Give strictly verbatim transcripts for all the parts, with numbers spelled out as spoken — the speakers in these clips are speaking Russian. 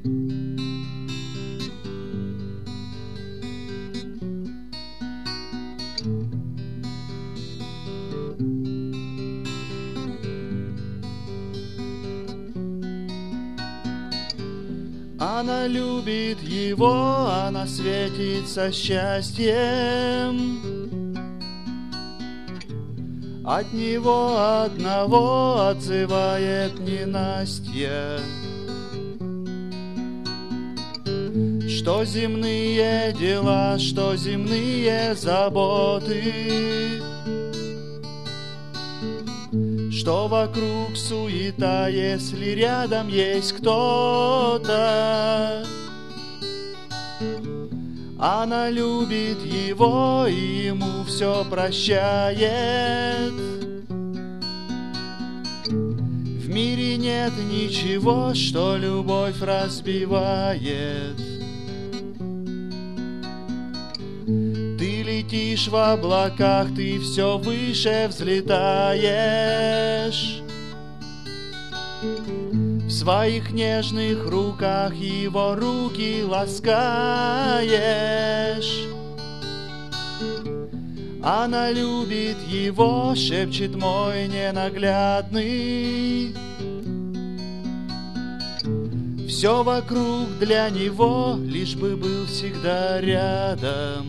Она любит его, она светится счастьем. От него одного отзывает ненастье. Что земные дела, что земные заботы, что вокруг суета, если рядом есть кто-то. Она любит его и ему все прощает. В мире нет ничего, что любовь разбивает. Ты летишь в облаках, ты все выше взлетаешь. В своих нежных руках его руки ласкаешь. Она любит его, шепчет мой ненаглядный. Все вокруг для него, лишь бы был всегда рядом.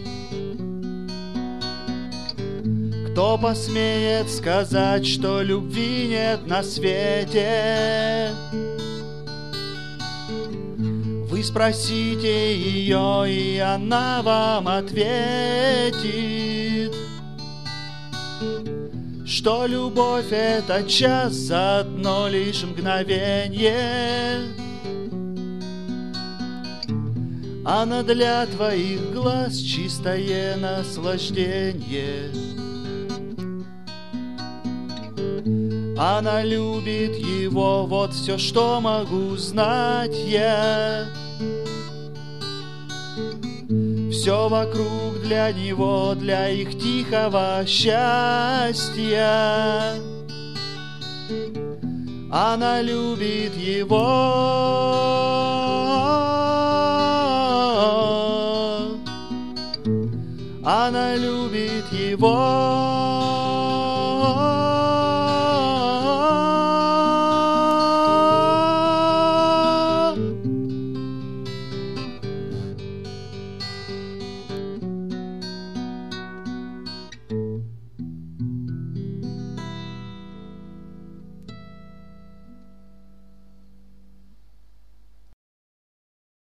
Кто посмеет сказать, что любви нет на свете? Вы спросите ее, и она вам ответит, что любовь — это час за одно лишь мгновенье. Она для твоих глаз чистое наслаждение. Она любит его, вот все, что могу знать я. Все вокруг для него, для их тихого счастья. Она любит его. Она любит его.